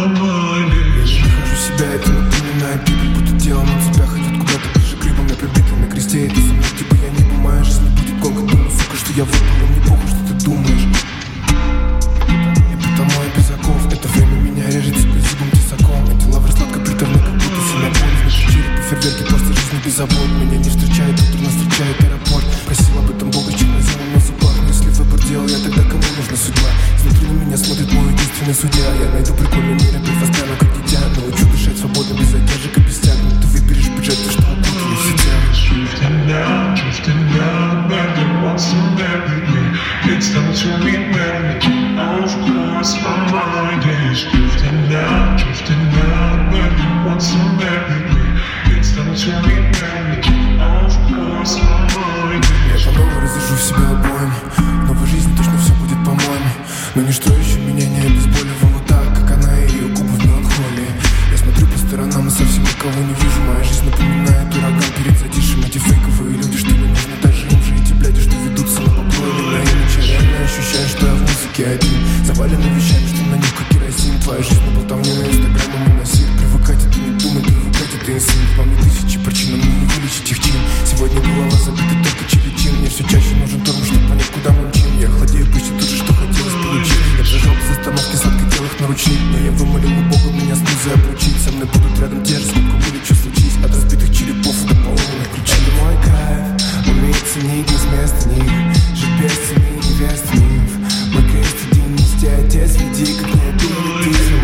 нахожу себя, это напоминает Библию, будто тело на цепях идет куда-то ближе к рыбам. Я прибитый на кресте, это со мной, типа я не бы, моя жизнь не будет гонка. Думаю, сука, что я выпал, мне похуй, что ты думаешь. И потому я без оков, это время меня режет себе зубом тесаком. Эти лавры сладко приторны, как будто семя боль. Значит, черепы, фейерверки, просто жизнь без забот. Меня не встречает, утром встречает аэропорт. Просил об этом Бога, черноземом на зубах. Но если выбор делал я, тогда кому нужна судьба? Изнутри на меня смотрит мой единственный судья. Я найду прикольный мир, опять восстану как дитя. Научу дышать свободно, без задержек и без стяг. Но ты выберешь бюджет, ты что укутали в сетях. Drifting down, but it wants to marry me. It's time to remember. Of course, my mind is drifting down, but it wants to marry me. It's time to remember. Of course, my mind is. Я по-новому разрежу в себя обоим. В новой жизни точно все будет по-моему. Но ничто еще меня не обезболивало так, как она и ее губы в меланхолии. Я смотрю по сторонам и совсем никого не вижу. Моя жизнь напоминает ураган перед затишьем. Эти фейковые люди, что не нужно даже им же. Эти бляди, что ведутся на поклоне на имидж. Я реально ощущаю, что я в музыке один. Заваленный вещами, что на них как керосин. Твоя жизнь на болтовне на инстаграм и носит. Привыкать это не думать, привыкать это инстинкт. Вам не тысячи причин, но мне не вылечить их чин. Сегодня голова забита только черечин. Мне все чаще нужен тормоз, чтобы понять, куда мы мчим. Я хладею почти тут же, что хотелось получить. Я прожал без остановки сладкотелых наручник. Но я вымолил у Бога меня снизу обручить. Со мной будут рядом те же, сколько будет, что случись. От разбитых черепов до поломанных ключей. Это мой кайф, умеет ценить не с места них. Жить без семьи, невест миф. Мой крест один нести, отец веди, как не обидеть.